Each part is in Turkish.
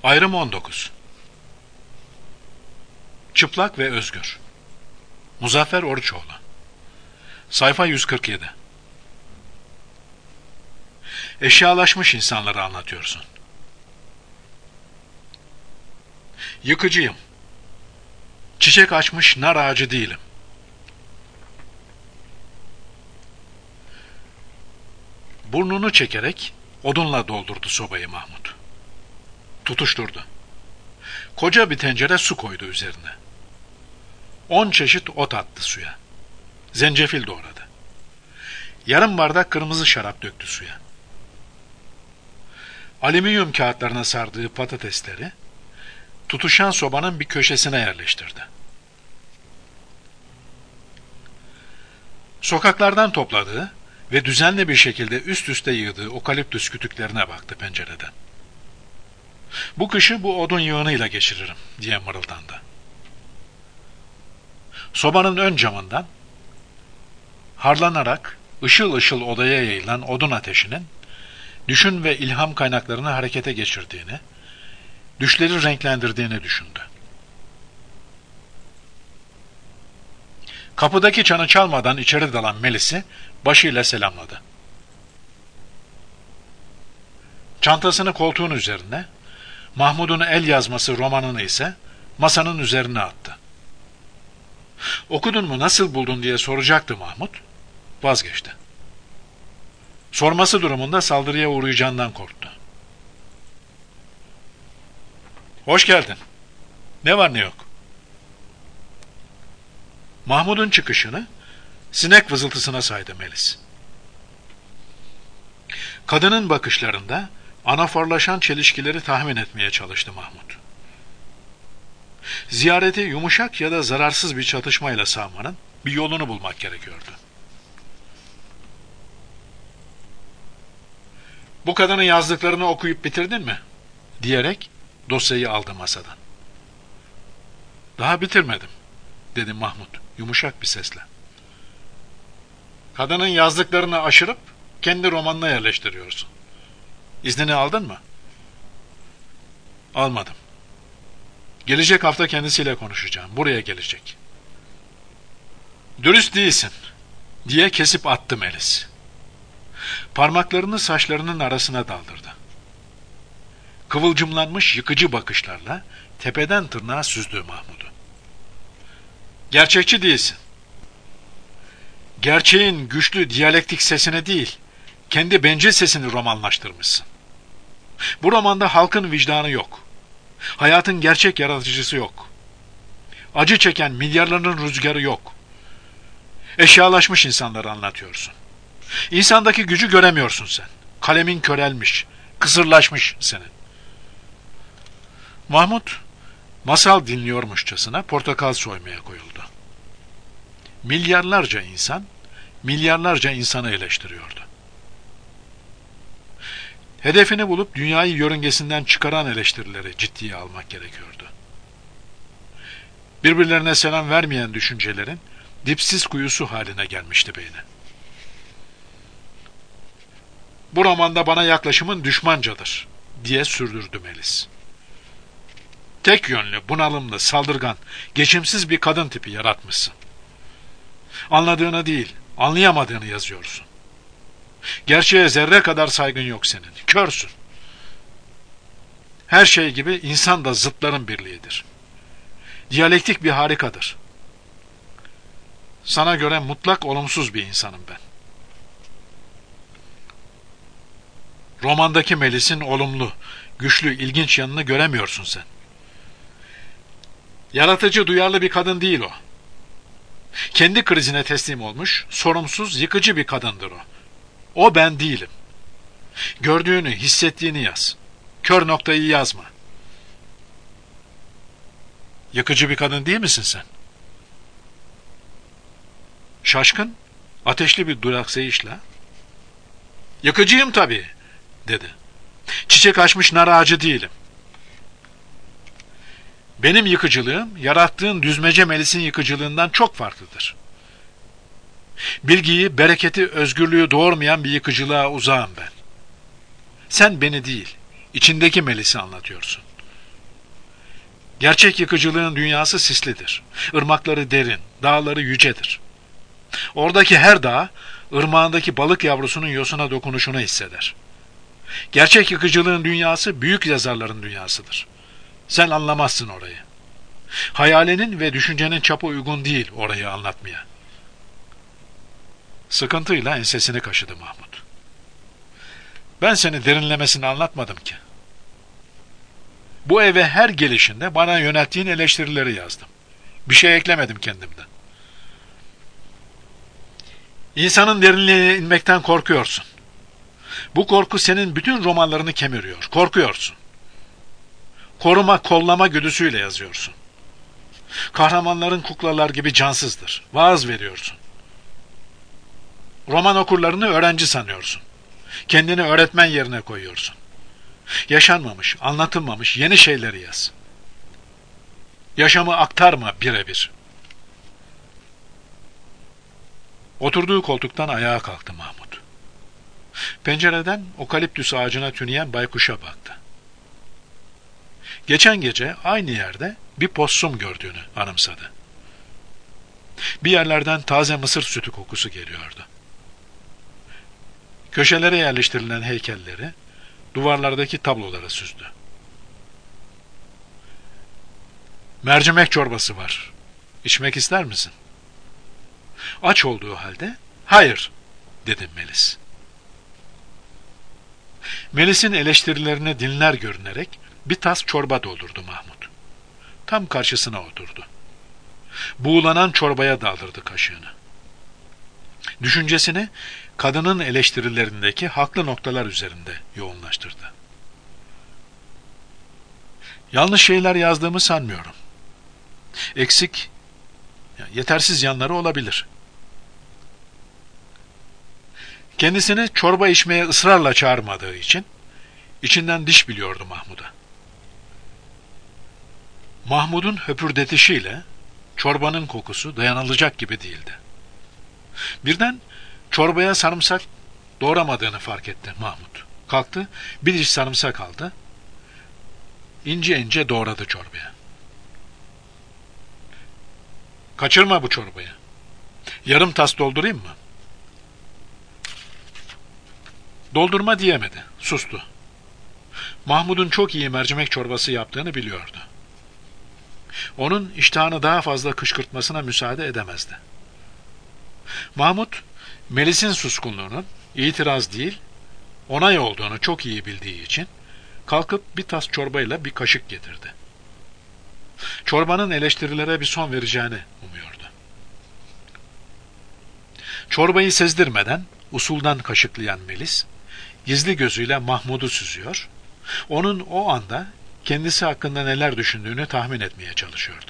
Ayrım 19. Çıplak ve özgür. Muzaffer Oruçoğlu. Sayfa 147. Eşyalaşmış insanları anlatıyorsun. Yıkıcıyım. Çiçek açmış nar ağacı değilim. Burnunu çekerek odunla doldurdu sobayı Mahmut. Tutuşturdu. Koca bir tencere su koydu üzerine. 10 çeşit ot attı suya. Zencefil doğradı. Yarım bardak kırmızı şarap döktü suya. Alüminyum kağıtlarına sardığı patatesleri tutuşan sobanın bir köşesine yerleştirdi. Sokaklardan topladığı ve düzenli bir şekilde üst üste yığdığı okaliptüs kütüklerine baktı pencereden. Bu kışı bu odun yığınıyla geçiririm diye mırıldandı. Sobanın ön camından harlanarak ışıl ışıl odaya yayılan odun ateşinin düşün ve ilham kaynaklarını harekete geçirdiğini, düşleri renklendirdiğini düşündü. Kapıdaki çanı çalmadan içeri dalan Melis'i başıyla selamladı. Çantasını koltuğun üzerine, Mahmud'un el yazması romanını ise masanın üzerine attı. Okudun mu, nasıl buldun diye soracaktı Mahmud, vazgeçti. Sorması durumunda saldırıya uğrayacağından korktu. Hoş geldin. Ne var ne yok? Mahmud'un çıkışını sinek vızıltısına saydı Melis. Kadının bakışlarında anaforlaşan çelişkileri tahmin etmeye çalıştı Mahmud. Ziyareti yumuşak ya da zararsız bir çatışmayla sağmanın bir yolunu bulmak gerekiyordu. Bu kadının yazdıklarını okuyup bitirdin mi? Diyerek dosyayı aldı masadan. Daha bitirmedim, dedi Mahmud yumuşak bir sesle. Kadının yazdıklarını aşırıp kendi romanına yerleştiriyorsun. İznini aldın mı? Almadım. Gelecek hafta kendisiyle konuşacağım. Buraya gelecek. Dürüst değilsin, diye kesip attı Melis. Parmaklarını saçlarının arasına daldırdı. Kıvılcımlanmış yıkıcı bakışlarla tepeden tırnağa süzdü Mahmud'u. Gerçekçi değilsin. Gerçeğin güçlü diyalektik sesine değil, kendi bencil sesini romanlaştırmışsın. Bu romanda halkın vicdanı yok. Hayatın gerçek yaratıcısı yok. Acı çeken milyarların rüzgarı yok. Eşyalaşmış insanları anlatıyorsun. İnsandaki gücü göremiyorsun sen. Kalemin körelmiş, kısırlaşmış senin. Mahmud, masal dinliyormuşçasına portakal soymaya koyuldu. Milyarlarca insan, milyarlarca insanı eleştiriyordu. Hedefini bulup dünyayı yörüngesinden çıkaran eleştirileri ciddiye almak gerekiyordu. Birbirlerine selam vermeyen düşüncelerin dipsiz kuyusu haline gelmişti beyni. Bu romanda bana yaklaşımın düşmancadır, diye sürdürdü Melis. Tek yönlü, bunalımlı, saldırgan, geçimsiz bir kadın tipi yaratmışsın. Anladığını değil, anlayamadığını yazıyorsun. Gerçeğe zerre kadar saygın yok senin, körsün. Her şey gibi insan da zıtların birliğidir. Diyalektik bir harikadır. Sana göre mutlak olumsuz bir insanım ben. Romandaki Melis'in olumlu, güçlü, ilginç yanını göremiyorsun sen. Yaratıcı, duyarlı bir kadın değil o. Kendi krizine teslim olmuş, sorumsuz, yıkıcı bir kadındır o. O ben değilim. Gördüğünü, hissettiğini yaz. Kör noktayı yazma. Yıkıcı bir kadın değil misin sen? Şaşkın, ateşli bir duraksayışla, yıkıcıyım tabii, dedi. Çiçek açmış nar ağacı değilim. Benim yıkıcılığım, yarattığın düzmece Melis'in yıkıcılığından çok farklıdır. Bilgiyi, bereketi, özgürlüğü doğurmayan bir yıkıcılığa uzağım ben. Sen beni değil, içindeki Melis'i anlatıyorsun. Gerçek yıkıcılığın dünyası sislidir. Irmakları derin, dağları yücedir. Oradaki her dağ, ırmağındaki balık yavrusunun yosuna dokunuşunu hisseder. Gerçek yıkıcılığın dünyası büyük yazarların dünyasıdır. Sen anlamazsın orayı. Hayalinin ve düşüncenin çapı uygun değil orayı anlatmaya. Sıkıntıyla ensesini kaşıdı Mahmut. Ben seni derinlemesine anlatmadım ki. Bu eve her gelişinde bana yönelttiğin eleştirileri yazdım. Bir şey eklemedim kendimden. İnsanın derinliğine inmekten korkuyorsun. Bu korku senin bütün romanlarını kemiriyor. Korkuyorsun. Koruma, kollama güdüsüyle yazıyorsun. Kahramanların kuklalar gibi cansızdır. Vaaz veriyorsun. Roman okurlarını öğrenci sanıyorsun. Kendini öğretmen yerine koyuyorsun. Yaşanmamış, anlatılmamış yeni şeyleri yaz. Yaşamı aktarma birebir. Oturduğu koltuktan ayağa kalktı Mahmut. Pencereden okaliptüs ağacına tüneyen baykuşa baktı. Geçen gece aynı yerde bir possum gördüğünü anımsadı. Bir yerlerden taze mısır sütü kokusu geliyordu. Köşelere yerleştirilen heykelleri, duvarlardaki tablolara süzdü. Mercimek çorbası var. İçmek ister misin? Aç olduğu halde, hayır, dedi Melis. Melis'in eleştirilerini dinler görünerek bir tas çorba doldurdu Mahmut. Tam karşısına oturdu. Buğulanan çorbaya daldırdı kaşığını. Düşüncesini kadının eleştirilerindeki haklı noktalar üzerinde yoğunlaştırdı. Yanlış şeyler yazdığımı sanmıyorum. Eksik, yetersiz yanları olabilir. Kendisini çorba içmeye ısrarla çağırmadığı için içinden diş biliyordu Mahmud'a. Mahmud'un höpürdetişiyle çorbanın kokusu dayanılacak gibi değildi. Birden çorbaya sarımsak doğramadığını fark etti Mahmud. Kalktı, bir diş sarımsak aldı, ince ince doğradı çorbaya. Kaçırma bu çorbayı. Yarım tas doldurayım mı? Doldurma diyemedi, sustu. Mahmud'un çok iyi mercimek çorbası yaptığını biliyordu. Onun iştahını daha fazla kışkırtmasına müsaade edemezdi. Mahmud, Melis'in suskunluğunun itiraz değil, onay olduğunu çok iyi bildiği için kalkıp bir tas çorbayla bir kaşık getirdi. Çorbanın eleştirilere bir son vereceğini umuyordu. Çorbayı sezdirmeden usuldan kaşıklayan Melis, gizli gözüyle Mahmud'u süzüyor, onun o anda kendisi hakkında neler düşündüğünü tahmin etmeye çalışıyordu.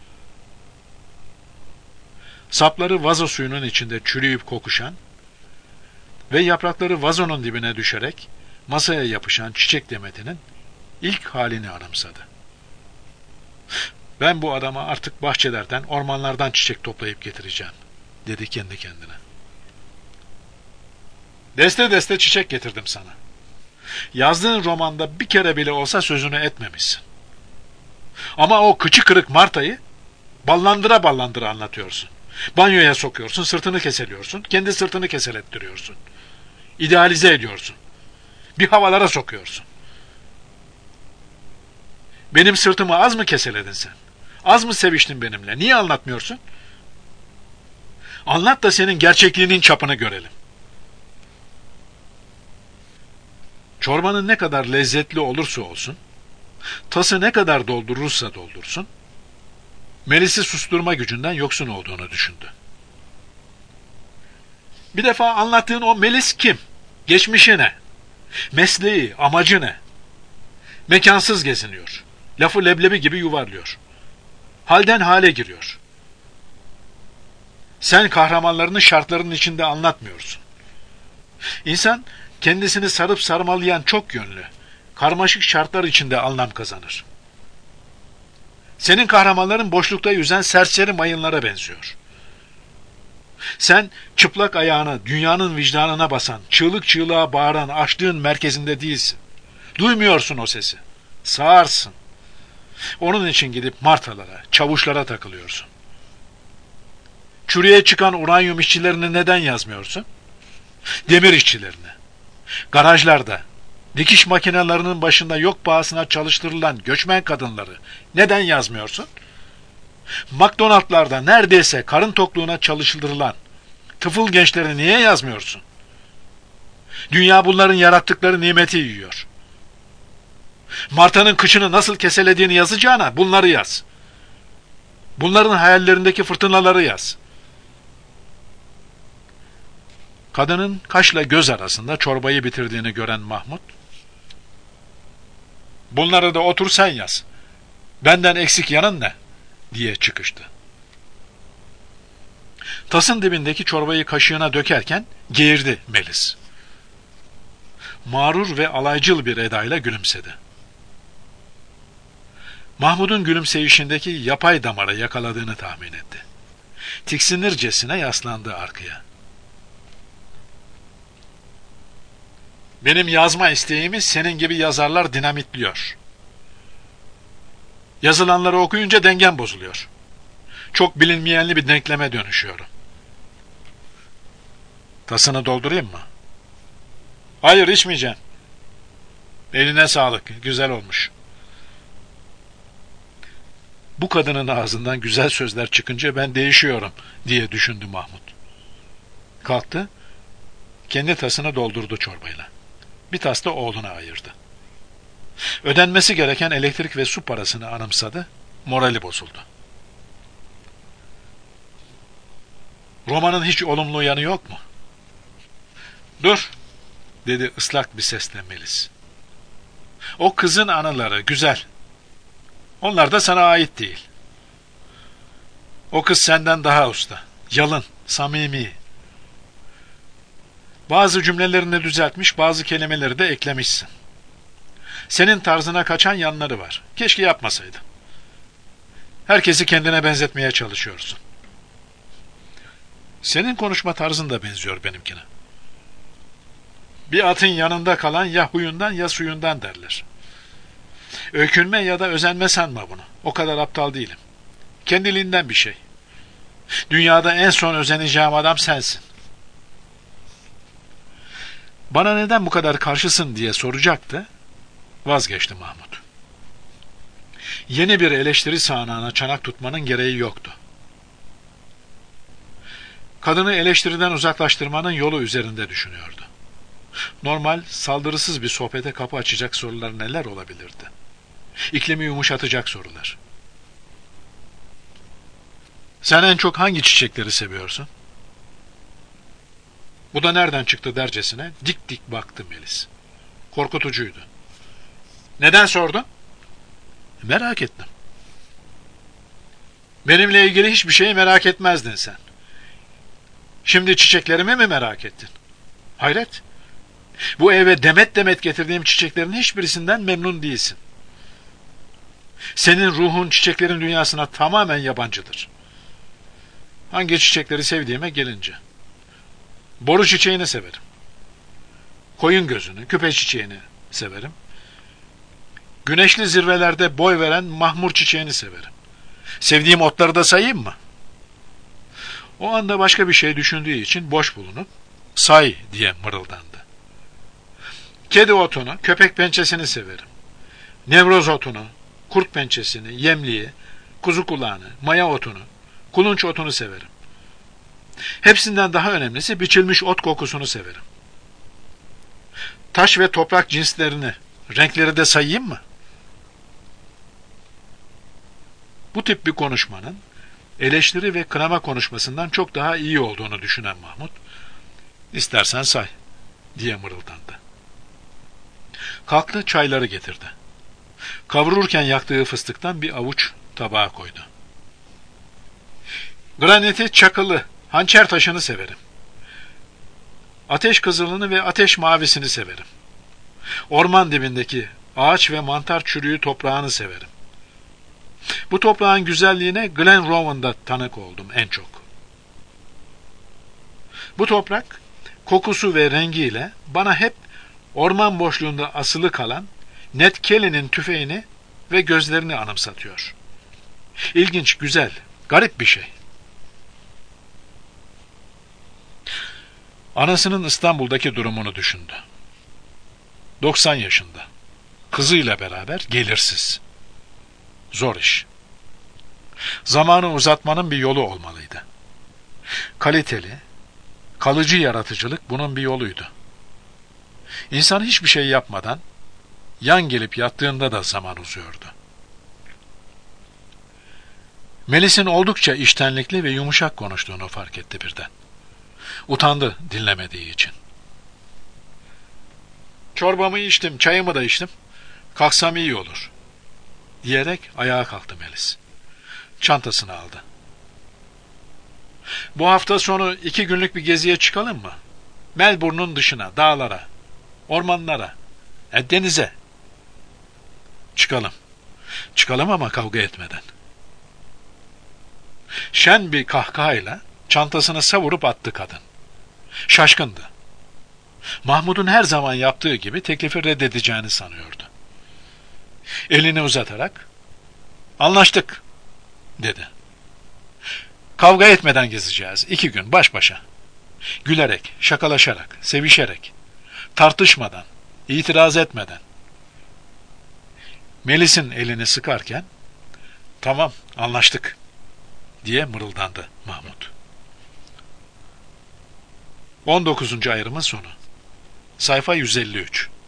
Sapları vazo suyunun içinde çürüyüp kokuşan ve yaprakları vazonun dibine düşerek masaya yapışan çiçek demetinin ilk halini anımsadı. Ben bu adama artık bahçelerden, ormanlardan çiçek toplayıp getireceğim, dedi kendi kendine. Deste deste çiçek getirdim sana. Yazdığın romanda bir kere bile olsa sözünü etmemişsin. Ama o kıçı kırık Marta'yı ballandıra ballandıra anlatıyorsun. Banyoya sokuyorsun, sırtını keseliyorsun, kendi sırtını keselettiriyorsun. İdealize ediyorsun. Bir havalara sokuyorsun. Benim sırtımı az mı keseledin sen? Az mı seviştin benimle? Niye anlatmıyorsun? Anlat da senin gerçekliğinin çapını görelim. Çorbanın ne kadar lezzetli olursa olsun, tası ne kadar doldurursa doldursun, Melis'i susturma gücünden yoksun olduğunu düşündü. Bir defa anlattığın o Melis kim? Geçmişi ne? Mesleği, amacı ne? Mekansız geziniyor. Lafı leblebi gibi yuvarlıyor. Halden hale giriyor. Sen kahramanlarını şartların içinde anlatmıyorsun. İnsan kendisini sarıp sarmalayan çok yönlü, karmaşık şartlar içinde anlam kazanır. Senin kahramanların boşlukta yüzen serseri mayınlara benziyor. Sen çıplak ayağını dünyanın vicdanına basan, çığlık çığlığa bağıran açlığın merkezinde değilsin. Duymuyorsun o sesi. Sağırsın. Onun için gidip martalara, çavuşlara takılıyorsun. Çürüye çıkan uranyum işçilerini neden yazmıyorsun? Demir işçilerini. Garajlarda, dikiş makinelerinin başında yok pahasına çalıştırılan göçmen kadınları neden yazmıyorsun? McDonald'larda neredeyse karın tokluğuna çalıştırılan tıfıl gençleri niye yazmıyorsun? Dünya bunların yarattıkları nimeti yiyor. Martanın kıçını nasıl keselediğini yazacağına bunları yaz. Bunların hayallerindeki fırtınaları yaz. Kadının kaşla göz arasında çorbayı bitirdiğini gören Mahmut, "Bunları da otur sen yaz. Benden eksik yanın ne?" diye çıkıştı. Tasın dibindeki çorbayı kaşığına dökerken geğirdi Melis. Mağrur ve alaycıl bir edayla gülümsedi. Mahmud'un gülümseyişindeki yapay damara yakaladığını tahmin etti. Tiksinircesine yaslandı arkaya. "Benim yazma isteğimi senin gibi yazarlar dinamitliyor. Yazılanları okuyunca dengem bozuluyor. Çok bilinmeyenli bir denkleme dönüşüyorum." "Tasını doldurayım mı?" "Hayır, içmeyeceğim." "Eline sağlık, güzel olmuş." Bu kadının ağzından güzel sözler çıkınca ben değişiyorum diye düşündü Mahmut. Kalktı, kendi tasını doldurdu çorbayla. Bir tas da oğluna ayırdı. Ödenmesi gereken elektrik ve su parasını anımsadı, morali bozuldu. "Romanın hiç olumlu yanı yok mu?" "Dur," dedi ıslak bir sesle Melis. "O kızın anıları güzel. Onlar da sana ait değil. O kız senden daha usta, yalın, samimi. Bazı cümlelerini düzeltmiş, bazı kelimeleri de eklemişsin. Senin tarzına kaçan yanları var. Keşke yapmasaydın. Herkesi kendine benzetmeye çalışıyorsun. Senin konuşma tarzın da benziyor benimkine. Bir atın yanında kalan ya huyundan ya suyundan derler. Öykünme ya da özenme sanma bunu. O kadar aptal değilim. Kendiliğinden bir şey. Dünyada en son özeneceğim adam sensin." Bana neden bu kadar karşısın diye soracaktı. Vazgeçti Mahmut. Yeni bir eleştiri sahnağına çanak tutmanın gereği yoktu. Kadını eleştiriden uzaklaştırmanın yolu üzerinde düşünüyordu. Normal, saldırısız bir sohbete kapı açacak sorular neler olabilirdi? İklimi yumuşatacak sorular. "Sen en çok hangi çiçekleri seviyorsun?" Bu da nereden çıktı dercesine dik dik baktı Melis. Korkutucuydu. "Neden sordun?" "Merak ettim." "Benimle ilgili hiçbir şeyi merak etmezdin sen. Şimdi çiçeklerimi mi merak ettin?" "Hayret. Bu eve demet demet getirdiğim çiçeklerin hiçbirisinden memnun değilsin. Senin ruhun çiçeklerin dünyasına tamamen yabancıdır." Hangi çiçekleri sevdiğime gelince, boru çiçeğini severim. Koyun gözünü, küpe çiçeğini severim. Güneşli zirvelerde boy veren mahmur çiçeğini severim. Sevdiğim otları da sayayım mı? O anda başka bir şey düşündüğü için boş bulunup "Say," diye mırıldandı. Kedi otunu, köpek pençesini severim. Nevroz otunu, kurt pençesini, yemliği, kuzu kulağını, maya otunu, kulunç otunu severim. Hepsinden daha önemlisi biçilmiş ot kokusunu severim. Taş ve toprak cinslerini, renkleri de sayayım mı? Bu tip bir konuşmanın eleştiri ve kınama konuşmasından çok daha iyi olduğunu düşünen Mahmut, "İstersen say," diye mırıldandı. Kalktı, çayları getirdi. Kavururken yaktığı fıstıktan bir avuç tabağa koydu. "Graniti, çakılı, hançer taşını severim. Ateş kızılını ve ateş mavisini severim. Orman dibindeki ağaç ve mantar çürüğü toprağını severim. Bu toprağın güzelliğine Glen Rowan'da tanık oldum en çok. Bu toprak, kokusu ve rengiyle bana hep orman boşluğunda asılı kalan Ned Kelly'nin tüfeğini ve gözlerini anımsatıyor. İlginç, güzel, garip bir şey. Anasının İstanbul'daki durumunu düşündü. 90 yaşında. Kızıyla beraber gelirsiz. Zor iş. Zamanı uzatmanın bir yolu olmalıydı. Kaliteli, kalıcı yaratıcılık bunun bir yoluydu. İnsan hiçbir şey yapmadan, yan gelip yattığında da zaman uzuyordu. Melis'in oldukça içtenlikli ve yumuşak konuştuğunu fark etti birden. Utandı dinlemediği için. Çorbamı içtim, çayımı da içtim. Kalksam iyi olur, diyerek ayağa kalktı Melis. Çantasını aldı. Bu hafta sonu 2 günlük bir geziye çıkalım mı? Melbourne'un dışına, dağlara, ormanlara, denize. Çıkalım. Çıkalım ama kavga etmeden. Şen bir kahkahayla çantasını savurup attı kadın. Şaşkındı. Mahmud'un her zaman yaptığı gibi teklifi reddedeceğini sanıyordu. Elini uzatarak, "Anlaştık," dedi. "Kavga etmeden gezeceğiz, 2 gün baş başa. Gülerek, şakalaşarak, sevişerek, tartışmadan, itiraz etmeden." Melis'in elini sıkarken, "Tamam, anlaştık," diye mırıldandı Mahmud. 19. ayrımın sonu. Sayfa 153.